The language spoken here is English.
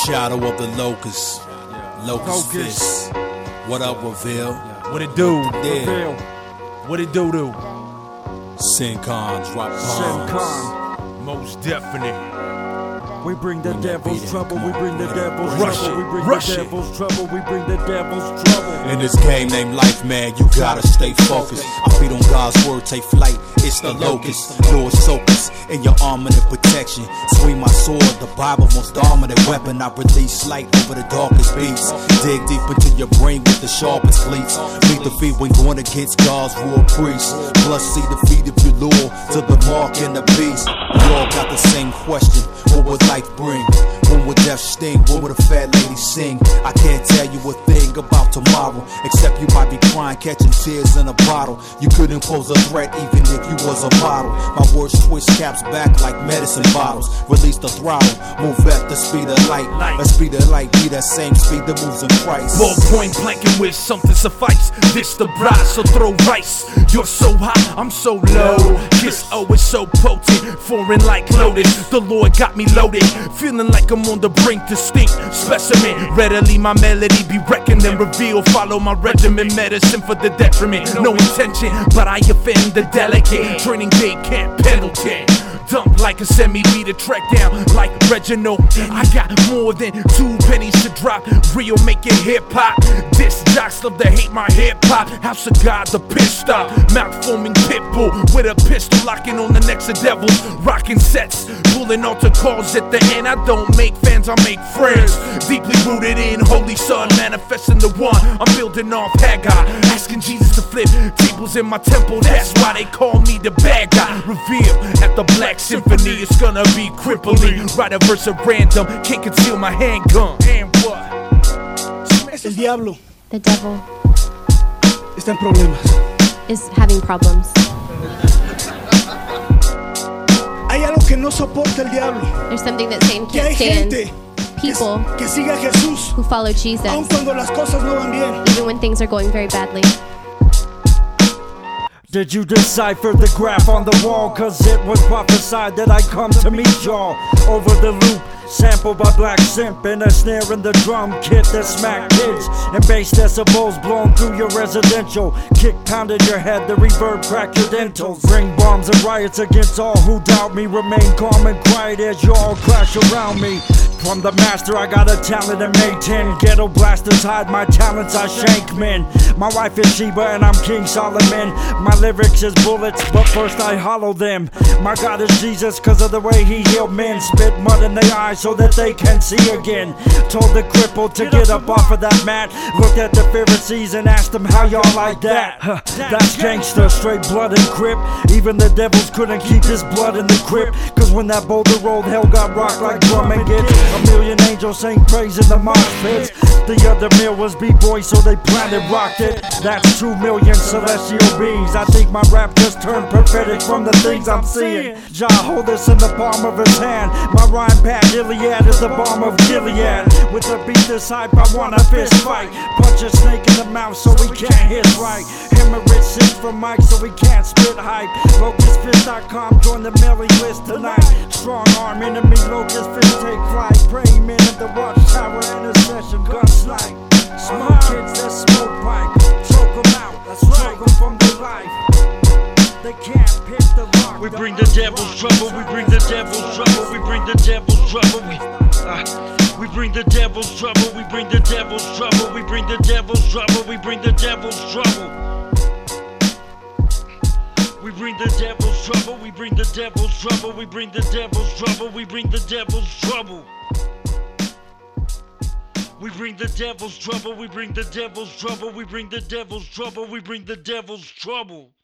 shadow of the locust. Locust fist. What up, Reveal? What it do? Yeah. What it do? Sincon, drop bombs. Sincon, most definite. We bring the devil's trouble, we bring the devil's Rush trouble, we bring rush the it. devil's trouble, we bring the devil's trouble. In this game named life, man, you gotta stay focused. I feed on God's word, take flight, it's the locust. Lord, soak us in your armor and protection. Swing my sword, the Bible, most dominant weapon. I release light over the darkest beats. Dig deep into your brain with the sharpest cleats. Meet the feet when going against God's royal priests. Plus see the feet of your lure to the mark and the beast. We all got the same question, what would life bring? When would death sting? What would a fat lady sing? I can't tell you a thing about tomorrow, except you might be crying, catching tears in a bottle. You couldn't pose a threat even if you was a model. My words twist caps back like medicine bottles. Release the throttle, move at the speed of light. The speed of light be that same speed that moves in Christ. Ball point blank and with something suffice. This the bride, so throw rice. You're so high, I'm so low. Kiss O is so potent, foreign like loaded. The Lord got me loaded, feeling like I'm on the brink, distinct specimen. Readily my melody be reckoned and revealed. Follow my regimen, medicine for the detriment. No intention, but I offend the delicate. Training day camp Pendleton. Dump like a semi-meter, track down like Reginald. I got more than 2 pennies to drop. Real making hip-hop. This jocks love to hate my hip-hop. House of God, the piss stop. Mouth foaming pit bull with a pistol locking on the necks of devils. Rocking sets, pulling altar calls at the end. I don't make fans, I make friends. Deeply rooted in Holy Son, manifesting the one. I'm building off Haggai, asking Jesus to flip tables in my temple. That's why they call me the bad guy. Reveal at the Black Symphony, it's gonna be crippling. Write a verse at random, can't conceal my handgun. And what? El diablo The devil está en problemas. is having problems. Hay algo que no soporta el diablo. There's something that Satan Que hay can't stand. gente People que sigue a Jesús who follow Jesus, aun cuando las cosas no van bien. even when things are going very badly. Did you decipher the graph on the wall? Cause it was prophesied that I'd come to meet y'all. Over the loop, sampled by Black Simp, and a snare in the drum kit that smack kids. And bass decibels blown through your residential. Kick pounded your head, the reverb cracked your dentals. Bring bombs and riots against all who doubt me. Remain calm and quiet as you all crash around me. From the master, I got a talent and made 10. Ghetto blasters hide my talents, I shank men. My wife is Sheba and I'm King Solomon. My lyrics is bullets, but first I hollow them. My God is Jesus, cause of the way he healed men. Spit mud in their eyes so that they can see again. Told the cripple to get up off of that mat. Looked at the Pharisees and asked them how y'all like that. That's gangster, straight blood and crip. Even the devils couldn't keep his blood in the crypt. Cause when that boulder rolled, hell got rocked like drum and gets. A million angels sang praise in the mosh pits. The other mill was b-boys, so they planted rocked it. That's 2 million celestial beings. I think my rap just turned prophetic from the things I'm seeing. Jah hold this in the palm of his hand. My rhyme pad Iliad is the bomb of Gilead. With the beat this hype, I want a fist fight. Punch a snake in the mouth so he can't hit right. Hemorrhage sick from Mike so he can't spit hype. LocustFist.com, join the mailing list tonight. Strong arm enemy, Locust Fist take flight. Praying men of the watchtower, intercession, gun snipe. Small kids that smoke pipe, choke them out, choke them from their life. They can't pick the lock. We bring the devil's trouble, we bring the devil's trouble, we bring the devil's trouble. We bring the devil's trouble, we bring the devil's trouble, we bring the devil's trouble, we bring the devil's trouble. We bring the devil's trouble, we bring the devil's trouble, we bring the devil's trouble, we bring the devil's trouble. We bring the devil's trouble, we bring the devil's trouble, we bring the devil's trouble, we bring the devil's trouble.